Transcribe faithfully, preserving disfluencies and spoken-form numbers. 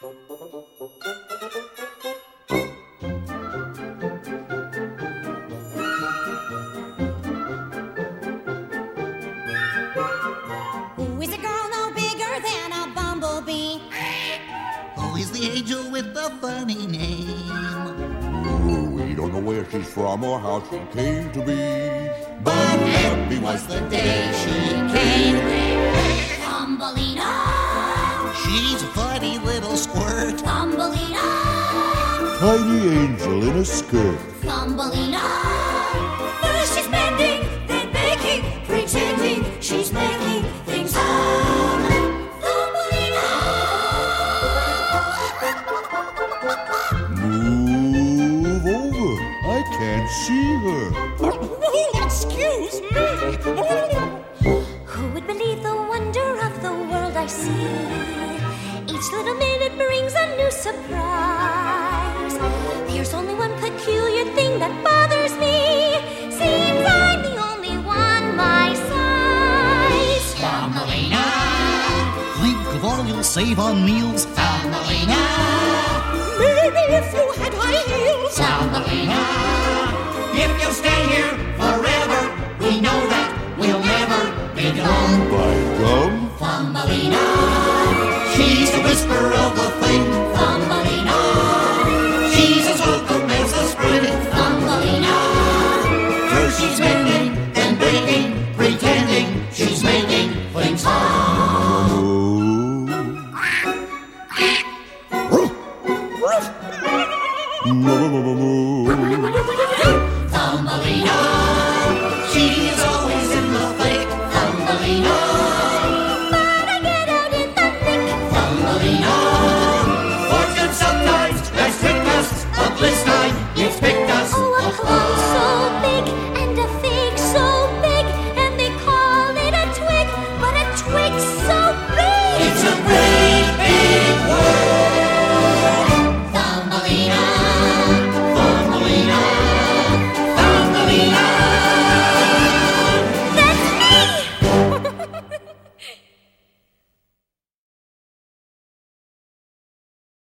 Who is a girl no bigger than a bumblebee? Who is the angel with the funny name? Ooh, we don't know where she's from or how she came to be. But happy was the day she came. Thumbelina! She's a funny little squirt. Thumbelina! Tiny angel in a skirt. Thumbelina! First she's bending, then baking, pretending she's making things hum. Thumbelina! Move over. I can't see her. Excuse me! Who would believe the wonder of the world I see? Each little minute brings a new surprise. There's only one peculiar thing that bothers me. Seems I'm the only one my size. Thumbelina! Think of all you'll save on meals. Thumbelina! Maybe if you had high heels. Thumbelina! If you'll stay here forever, we know that we'll never be gone. By gum. Thumbelina! She's the whisper of the